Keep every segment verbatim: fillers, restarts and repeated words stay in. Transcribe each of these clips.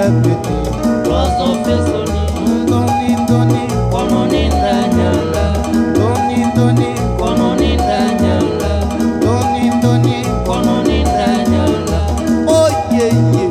à petit. L'oiseau fait son nid. Doni, doni, Comme on est d'agnala. doni, doni, Comme on est d'agnala. doni, doni. Comme on est d'agnala. Oh yeah, yeah.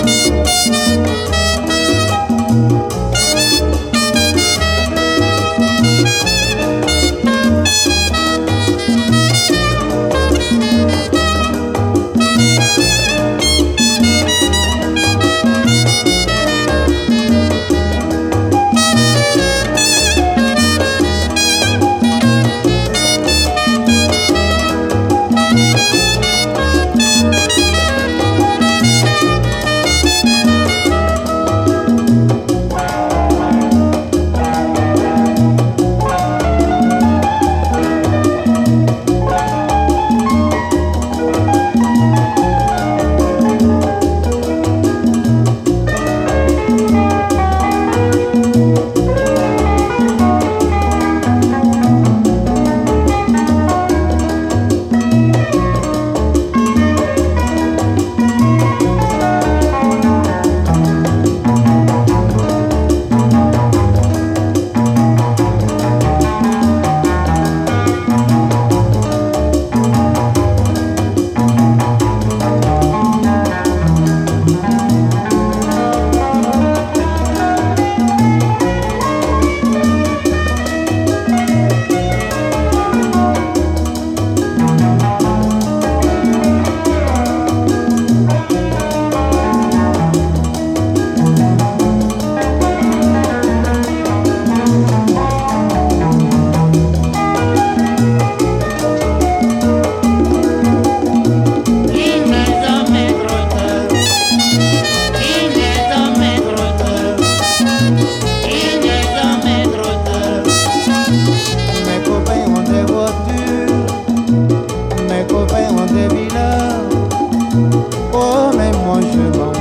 Oh mais moi je m'en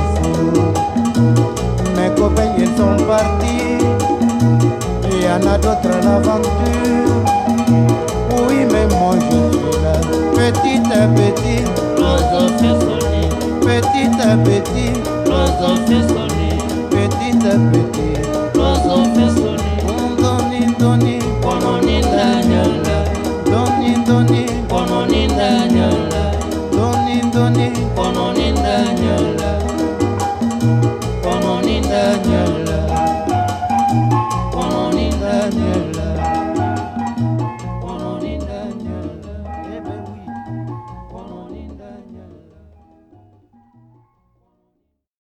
fous. Mes copains ils sont partis. Il y en a d'autres à l'aventure. Oui mais moi je suis là. Petit à petit, L'oiseau fait son nid. petit à petit, L'oiseau fait son nid. petit à petit. L'oiseau fait son nid.